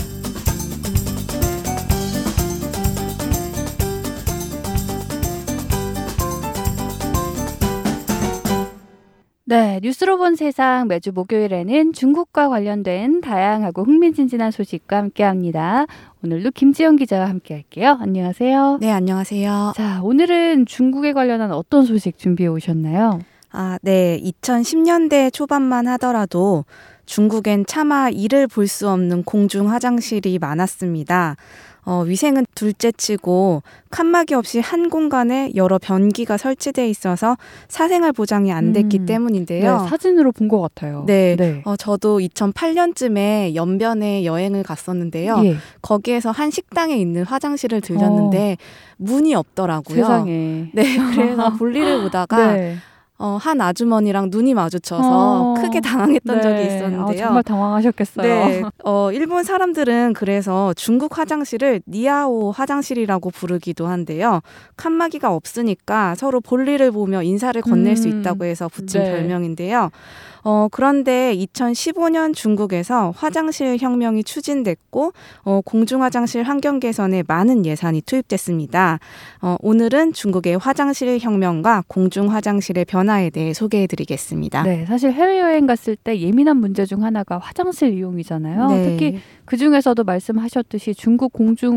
네, 뉴스로 본 세상 매주 목요일에는 중국과 관련된 다양하고 흥미진진한 소식과 함께합니다. 오늘도 김지영 기자와 함께할게요. 안녕하세요. 네, 안녕하세요. 자, 오늘은 중국에 관련한 어떤 소식 준비해 오셨나요? 아, 네, 이천십 년대 초반만 하더라도 중국엔 차마 이를 볼 수 없는 공중 화장실이 많았습니다. 어, 위생은 둘째치고 칸막이 없이 한 공간에 여러 변기가 설치돼 있어서 사생활 보장이 안 됐기 음, 때문인데요. 네, 사진으로 본 것 같아요. 네, 네. 어, 저도 이천팔 년쯤에 연변에 여행을 갔었는데요. 예. 거기에서 한 식당에 있는 화장실을 들렸는데 어. 문이 없더라고요. 세상에. 네, 그래서 볼일을 보다가 네. 어, 한 아주머니랑 눈이 마주쳐서 어, 크게 당황했던 네. 적이 있었는데요. 아, 정말 당황하셨겠어요. 네, 어, 일본 사람들은 그래서 중국 화장실을 니아오 화장실이라고 부르기도 한데요. 칸막이가 없으니까 서로 볼일을 보며 인사를 건넬 음, 수 있다고 해서 붙인 네. 별명인데요. 어, 그런데 이천십오 년 중국에서 화장실 혁명이 추진됐고 어, 공중화장실 환경 개선에 많은 예산이 투입됐습니다. 어, 오늘은 중국의 화장실 혁명과 공중화장실의 변화에 대해 소개해드리겠습니다. 네, 사실 해외여행 갔을 때 예민한 문제 중 하나가 화장실 이용이잖아요. 네. 특히 그중에서도 말씀하셨듯이 중국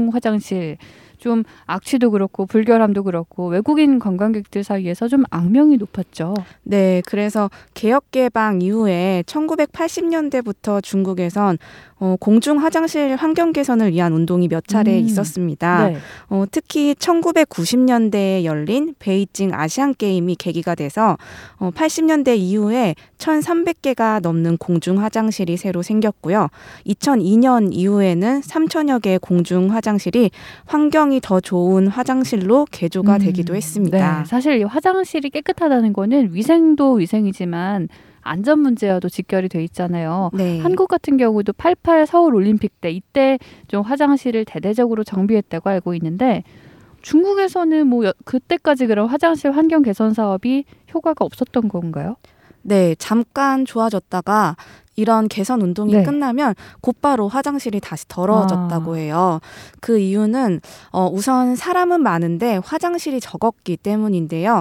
공중화장실 좀 악취도 그렇고 불결함도 그렇고 외국인 관광객들 사이에서 좀 악명이 높았죠. 네, 그래서 개혁 개방 이후에 천구백팔십 년대부터 중국에선 어, 공중 화장실 환경 개선을 위한 운동이 몇 차례 음, 있었습니다. 네. 어, 특히 천구백구십 년대에 열린 베이징 아시안 게임이 계기가 돼서 어, 팔십 년대 이후에 천삼백 개가 넘는 공중 화장실이 새로 생겼고요. 이천이 년 이후에는 삼천여 개의 공중 화장실이 환경이 더 좋은 화장실로 개조가 음, 되기도 했습니다. 네, 사실 이 화장실이 깨끗하다는 거는 위생도 위생이지만 안전 문제와도 직결이 돼 있잖아요. 네. 한국 같은 경우도 팔십팔 서울 올림픽 때 이때 좀 화장실을 대대적으로 정비했다고 알고 있는데 중국에서는 뭐 그때까지 그런 화장실 환경 개선 사업이 효과가 없었던 건가요? 네, 잠깐 좋아졌다가 이런 개선 운동이 네. 끝나면 곧바로 화장실이 다시 더러워졌다고 아. 해요. 그 이유는 어, 우선 사람은 많은데 화장실이 적었기 때문인데요.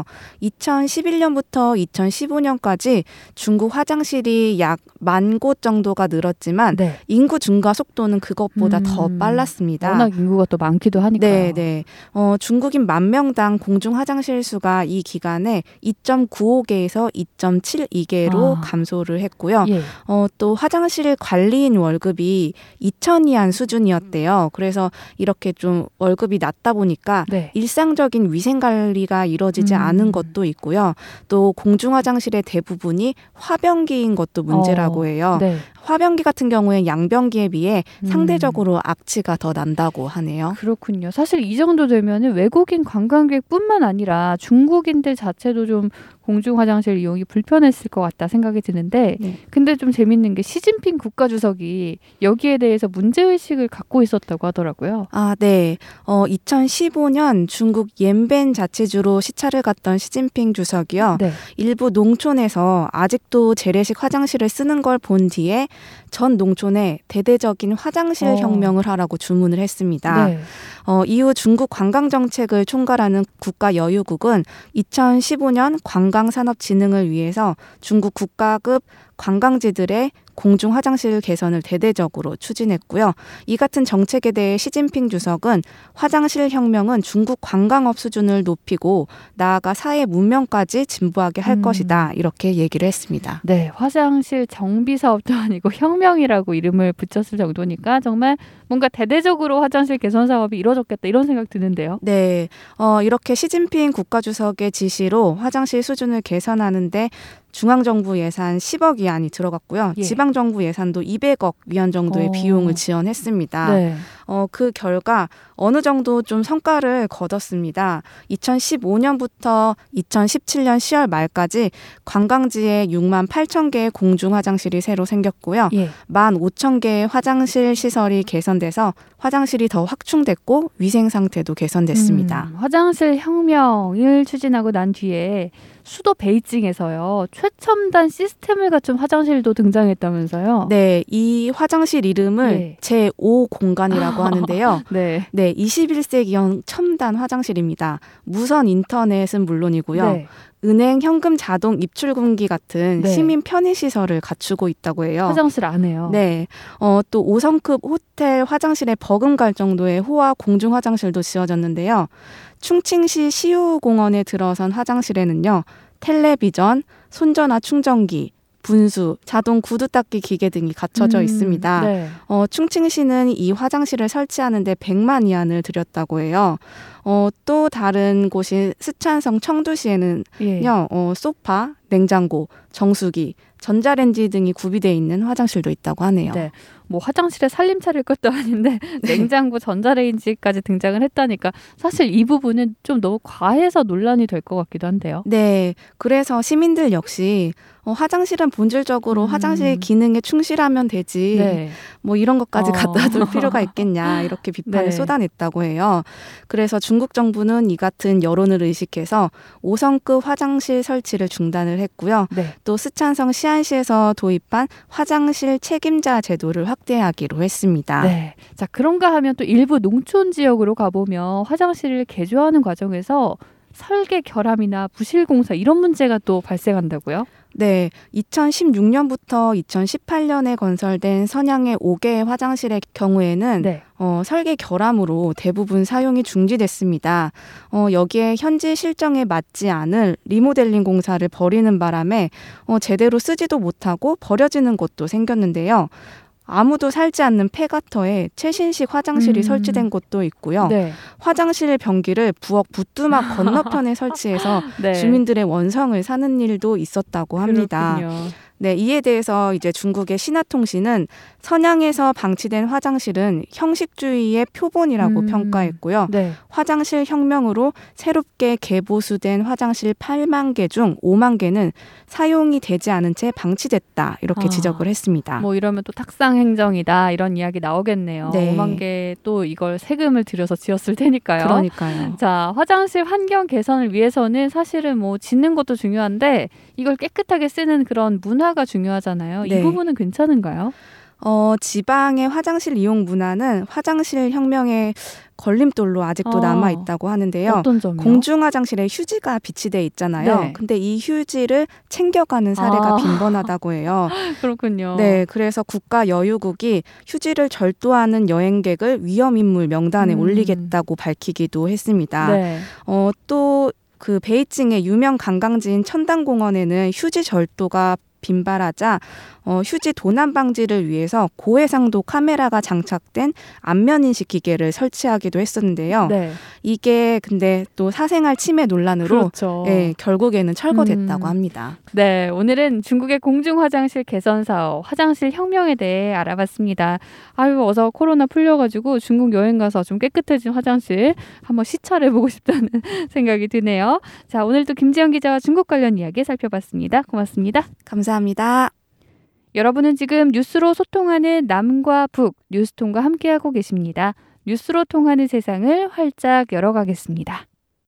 이천십일 년부터 이천십오 년까지 중국 화장실이 약 만 곳 정도가 늘었지만 네. 인구 증가 속도는 그것보다 음. 더 빨랐습니다. 워낙 인구가 또 많기도 하니까요. 네, 네. 어, 중국인 만 명당 공중 화장실 수가 이 기간에 이 점 구오 개에서 이 점 칠이 개로 아. 감소를 했고요. 예. 어, 또 화장실 관리인 월급이 이천 위안 수준이었대요. 그래서 이렇게 좀 월급이 낮다 보니까 네. 일상적인 위생 관리가 이루어지지 음. 않은 것도 있고요. 또 공중 화장실의 대부분이 화변기인 것도 문제라고 어. 해요. 네. 화변기 같은 경우에 양변기에 비해 음. 상대적으로 악취가 더 난다고 하네요. 그렇군요. 사실 이 정도 되면은 외국인 관광객뿐만 아니라 중국인들 자체도 좀 공중 화장실 이용이 불편했을 것 같다 생각이 드는데 네. 근데 좀 재밌는 게 시진핑 국가주석이 여기에 대해서 문제의식을 갖고 있었다고 하더라고요. 아, 네. 어, 이천십오 년 중국 옌벤 자치주로 시찰을 갔던 시진핑 주석이요. 네. 일부 농촌에서 아직도 재래식 화장실을 쓰는 걸 본 뒤에 전 농촌에 대대적인 화장실 어. 혁명을 하라고 주문을 했습니다. 네. 어, 이후 중국 관광정책을 총괄하는 국가여유국은 이천십오 년 관광산업진흥을 위해서 중국 국가급 관광지들의 공중 화장실 개선을 대대적으로 추진했고요. 이 같은 정책에 대해 시진핑 주석은 화장실 혁명은 중국 관광업 수준을 높이고 나아가 사회 문명까지 진보하게 할 음. 것이다. 이렇게 얘기를 했습니다. 네, 화장실 정비 사업도 아니고 혁명이라고 이름을 붙였을 정도니까 정말 뭔가 대대적으로 화장실 개선 사업이 이루어졌겠다 이런 생각 드는데요. 네, 어, 이렇게 시진핑 국가주석의 지시로 화장실 수준을 개선하는데 중앙정부 예산 십억 위안이 들어갔고요. 예. 지방정부 예산도 이백억 위안 정도의 어. 비용을 지원했습니다. 네. 어, 그 결과 어느 정도 좀 성과를 거뒀습니다. 이천십오 년부터 이천십칠 년 시월 말까지 관광지에 육만 팔천 개의 공중 화장실이 새로 생겼고요. 예. 만 오천 개의 화장실 시설이 개선돼서 화장실이 더 확충됐고 위생 상태도 개선됐습니다. 음, 화장실 혁명을 추진하고 난 뒤에 수도 베이징에서요. 최첨단 시스템을 갖춘 화장실도 등장했다면서요. 네, 이 화장실 이름을 네. 제오 공간이라고 하는데요. 네. 네, 이십일 세기형 첨단 화장실입니다. 무선 인터넷은 물론이고요. 네. 은행 현금 자동 입출금기 같은 네. 시민 편의 시설을 갖추고 있다고 해요. 화장실 안에요. 네, 어, 또 오 성급 호텔 화장실에 버금갈 정도의 호화 공중 화장실도 지어졌는데요. 충칭시 시우공원에 들어선 화장실에는요. 텔레비전, 손전화 충전기, 분수, 자동 구두 닦기 기계 등이 갖춰져 음, 있습니다. 네. 어, 충칭시는 이 화장실을 설치하는데 백만 위안을 들였다고 해요. 어, 또 다른 곳인 스촨성 청두시에는요, 예. 어, 소파, 냉장고, 정수기, 전자레인지 등이 구비되어 있는 화장실도 있다고 하네요. 네. 뭐 화장실에 살림 차릴 것도 아닌데 냉장고, 전자레인지까지 등장을 했다니까 사실 이 부분은 좀 너무 과해서 논란이 될 것 같기도 한데요. 네, 그래서 시민들 역시 어, 화장실은 본질적으로 음. 화장실 기능에 충실하면 되지 네. 뭐 이런 것까지 어. 갖다 둘 필요가 있겠냐 이렇게 비판을 네. 쏟아냈다고 해요. 그래서 중국 정부는 이 같은 여론을 의식해서 오 성급 화장실 설치를 중단을 했고요. 네. 또 스촨성 시안시에서 도입한 화장실 책임자 제도를 확대하기로 했습니다. 네. 자, 그런가 하면 또 일부 농촌 지역으로 가보면 화장실을 개조하는 과정에서 설계 결함이나 부실 공사 이런 문제가 또 발생한다고요? 네, 이천십육 년부터 이천십팔 년에 건설된 선양의 오 개의 화장실의 경우에는 네. 어, 설계 결함으로 대부분 사용이 중지됐습니다. 어, 여기에 현지 실정에 맞지 않을 리모델링 공사를 벌이는 바람에 어, 제대로 쓰지도 못하고 버려지는 곳도 생겼는데요. 아무도 살지 않는 폐가터에 최신식 화장실이 음. 설치된 곳도 있고요. 네. 화장실 변기를 부엌 부뚜막 건너편에 설치해서 네. 주민들의 원성을 사는 일도 있었다고 합니다. 그렇군요. 네, 이에 대해서 이제 중국의 신화통신은 선양에서 방치된 화장실은 형식주의의 표본이라고 음. 평가했고요. 네. 화장실 혁명으로 새롭게 개보수된 화장실 팔만 개 중 오만 개는 사용이 되지 않은 채 방치됐다. 이렇게 아. 지적을 했습니다. 뭐 이러면 또 탁상 행정이다 이런 이야기 나오겠네요. 네. 오만 개 또 이걸 세금을 들여서 지었을 테니까요. 그러니까요. 자, 화장실 환경 개선을 위해서는 사실은 뭐 짓는 것도 중요한데 이걸 깨끗하게 쓰는 그런 문화 문화가 중요하잖아요. 네. 이 부분은 괜찮은가요? 어, 지방의 화장실 이용 문화는 화장실 혁명의 걸림돌로 아직도 어, 남아 있다고 하는데요. 어떤 점이요? 공중 화장실에 휴지가 비치돼 있잖아요. 네. 근데 이 휴지를 챙겨가는 사례가 아. 빈번하다고 해요. 그렇군요. 네, 그래서 국가 여유국이 휴지를 절도하는 여행객을 위험인물 명단에 음. 올리겠다고 밝히기도 했습니다. 네. 어, 또 그 베이징의 유명 관광지인 천당공원에는 휴지 절도가 빈발하자 어, 휴지 도난 방지를 위해서 고해상도 카메라가 장착된 안면인식 기계를 설치하기도 했었는데요. 네. 이게 근데 또 사생활 침해 논란으로 그렇죠. 예, 결국에는 철거됐다고 음. 합니다. 네, 오늘은 중국의 공중 화장실 개선 사업, 화장실 혁명에 대해 알아봤습니다. 아유, 어서 코로나 풀려가지고 중국 여행 가서 좀 깨끗해진 화장실 한번 시찰해보고 싶다는 생각이 드네요. 자, 오늘도 김지영 기자와 중국 관련 이야기 살펴봤습니다. 고맙습니다. 감사합니다. 여러분은 지금 뉴스로 소통하는 남과 북, 뉴스통과 함께하고 계십니다. 뉴스로 통하는 세상을 활짝 열어가겠습니다.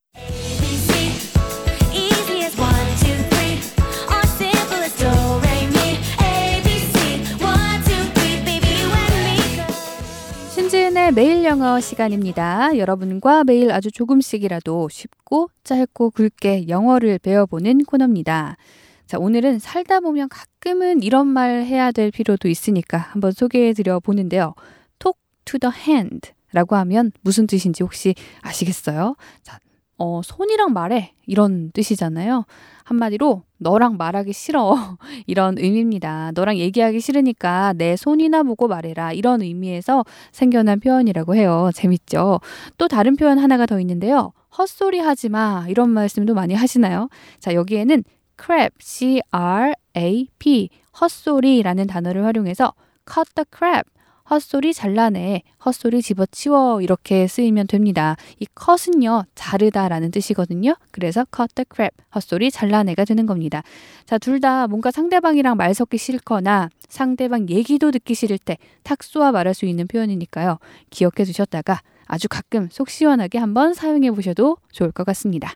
신지은의 매일 영어 시간입니다. 여러분과 매일 아주 조금씩이라도 쉽고 짧고 굵게 영어를 배워보는 코너입니다. 자, 오늘은 살다 보면 가끔은 이런 말 해야 될 필요도 있으니까 한번 소개해드려 보는데요. Talk to the hand 라고 하면 무슨 뜻인지 혹시 아시겠어요? 자, 어, 손이랑 말해 이런 뜻이잖아요. 한마디로 너랑 말하기 싫어 이런 의미입니다. 너랑 얘기하기 싫으니까 내 손이나 보고 말해라 이런 의미에서 생겨난 표현이라고 해요. 재밌죠? 또 다른 표현 하나가 더 있는데요. 헛소리 하지 마 이런 말씀도 많이 하시나요? 자, 여기에는 crap, C R A P, 헛소리라는 단어를 활용해서 cut the crap, 헛소리 잘라내, 헛소리 집어치워 이렇게 쓰이면 됩니다. 이 cut은요, 자르다라는 뜻이거든요. 그래서 cut the crap, 헛소리 잘라내가 되는 겁니다. 자, 둘 다 뭔가 상대방이랑 말 섞기 싫거나 상대방 얘기도 듣기 싫을 때 탁 쏘아 말할 수 있는 표현이니까요. 기억해 두셨다가 아주 가끔 속 시원하게 한번 사용해 보셔도 좋을 것 같습니다.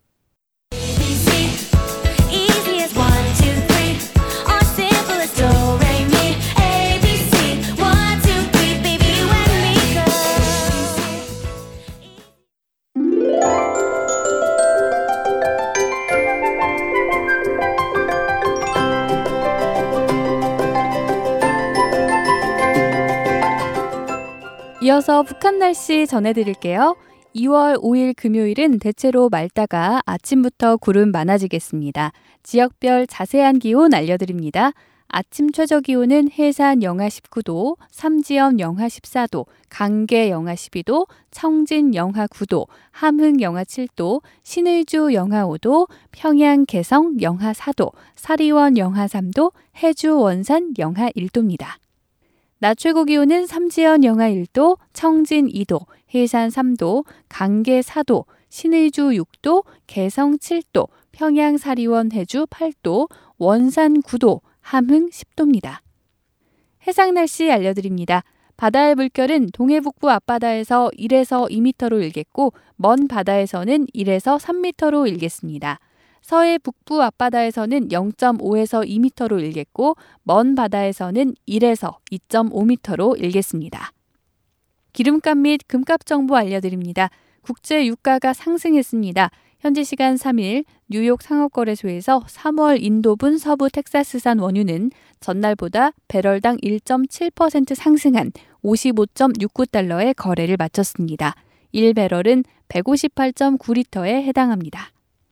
이어서 북한 날씨 전해드릴게요. 이월 오일 금요일은 대체로 맑다가 아침부터 구름 많아지겠습니다. 지역별 자세한 기온 알려드립니다. 아침 최저 기온은 해산 영하 십구 도, 삼지연 영하 십사 도, 강계 영하 십이 도, 청진 영하 구 도, 함흥 영하 칠 도, 신의주 영하 오 도, 평양 개성 영하 사 도, 사리원 영하 삼 도, 해주 원산 영하 일 도입니다. 낮 최고 기온은 삼지연 영하 일 도, 청진 이 도, 해산 삼 도, 강계 사 도, 신의주 육 도, 개성 칠 도, 평양 사리원 해주 팔 도, 원산 구 도, 함흥 십 도입니다. 해상 날씨 알려드립니다. 바다의 물결은 동해북부 앞바다에서 일에서 이 미터로 일겠고 먼 바다에서는 일에서 삼 미터로 일겠습니다. 서해 북부 앞바다에서는 영 점 오에서 이 미터로 일겠고 먼 바다에서는 일에서 이 점 오 미터로 일겠습니다. 기름값 및 금값 정보 알려드립니다. 국제 유가가 상승했습니다. 현지 시간 삼 일 뉴욕 상업거래소에서 삼월 인도분 서부 텍사스산 원유는 전날보다 배럴당 일 점 칠 퍼센트 상승한 오십오 점 육구 달러에 거래를 마쳤습니다. 일 배럴은 백오십팔 점 구 리터에 해당합니다.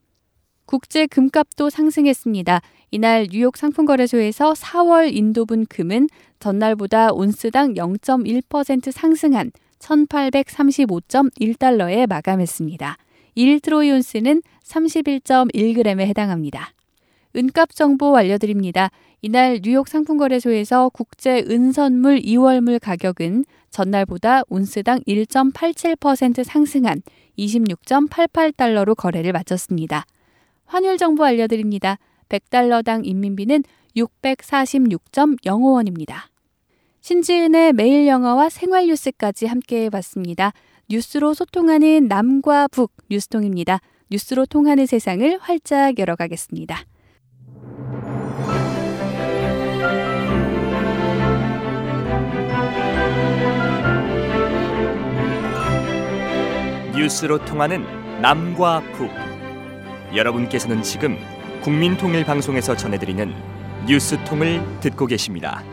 국제 금값도 상승했습니다. 이날 뉴욕 상품거래소에서 사월 인도분 금은 전날보다 온스당 영 점 일 퍼센트 상승한 천팔백삼십오 점 일 달러에 마감했습니다. 일 트로이 온스는 삼십일 점 일 그램에 해당합니다. 은값 정보 알려드립니다. 이날 뉴욕 상품거래소에서 국제 은선물 이월물 가격은 전날보다 온스당 일 점 팔칠 퍼센트 상승한 이십육 점 팔팔 달러로 거래를 마쳤습니다. 환율 정보 알려드립니다. 백 달러당 인민비는 육백사십육 점 영오 원입니다. 신지은의 매일 영어와 생활 뉴스까지 함께 해봤습니다. 뉴스로 소통하는 남과 북 뉴스통입니다. 뉴스로 통하는 세상을 활짝 열어가겠습니다. 뉴스로 통하는 남과 북. 여러분께서는 지금 국민통일방송에서 전해드리는 뉴스통을 듣고 계십니다.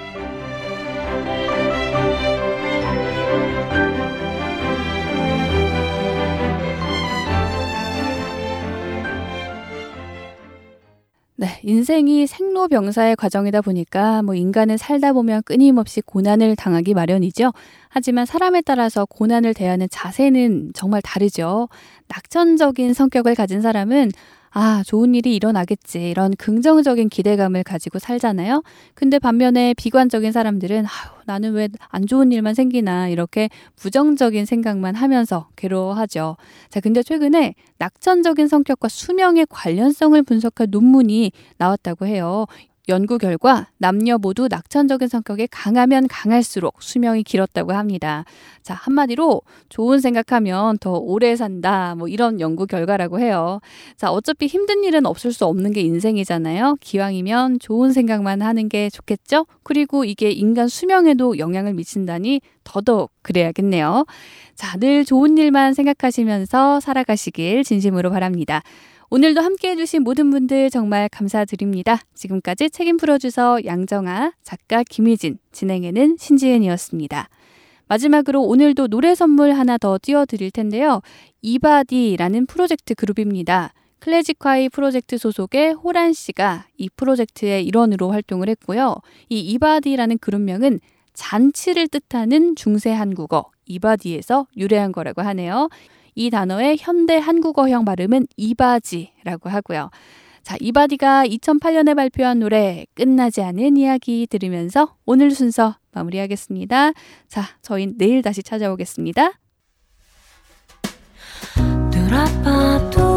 네, 인생이 생로병사의 과정이다 보니까 뭐 인간은 살다 보면 끊임없이 고난을 당하기 마련이죠. 하지만 사람에 따라서 고난을 대하는 자세는 정말 다르죠. 낙천적인 성격을 가진 사람은 아, 좋은 일이 일어나겠지 이런 긍정적인 기대감을 가지고 살잖아요. 근데 반면에 비관적인 사람들은 아유, 나는 왜 안 좋은 일만 생기나 이렇게 부정적인 생각만 하면서 괴로워하죠. 자, 근데 최근에 낙천적인 성격과 수명의 관련성을 분석한 논문이 나왔다고 해요. 연구 결과 남녀 모두 낙천적인 성격이 강하면 강할수록 수명이 길었다고 합니다. 자, 한마디로 좋은 생각하면 더 오래 산다. 뭐 이런 연구 결과라고 해요. 자, 어차피 힘든 일은 없을 수 없는 게 인생이잖아요. 기왕이면 좋은 생각만 하는 게 좋겠죠? 그리고 이게 인간 수명에도 영향을 미친다니 더더욱 그래야겠네요. 자, 늘 좋은 일만 생각하시면서 살아가시길 진심으로 바랍니다. 오늘도 함께해 주신 모든 분들 정말 감사드립니다. 지금까지 책임 프로듀서 양정아, 작가 김희진, 진행에는 신지은이었습니다. 마지막으로 오늘도 노래 선물 하나 더 띄워드릴 텐데요. 이바디라는 프로젝트 그룹입니다. 클래식화이 프로젝트 소속의 호란 씨가 이 프로젝트의 일원으로 활동을 했고요. 이 이바디라는 그룹명은 잔치를 뜻하는 중세 한국어 이바디에서 유래한 거라고 하네요. 이 단어의 현대 한국어형 발음은 이바지라고 하고요. 자, 이바디가 이천팔 년에 발표한 노래 끝나지 않은 이야기 들으면서 오늘 순서 마무리하겠습니다. 자, 저희 내일 다시 찾아오겠습니다. 누라빠도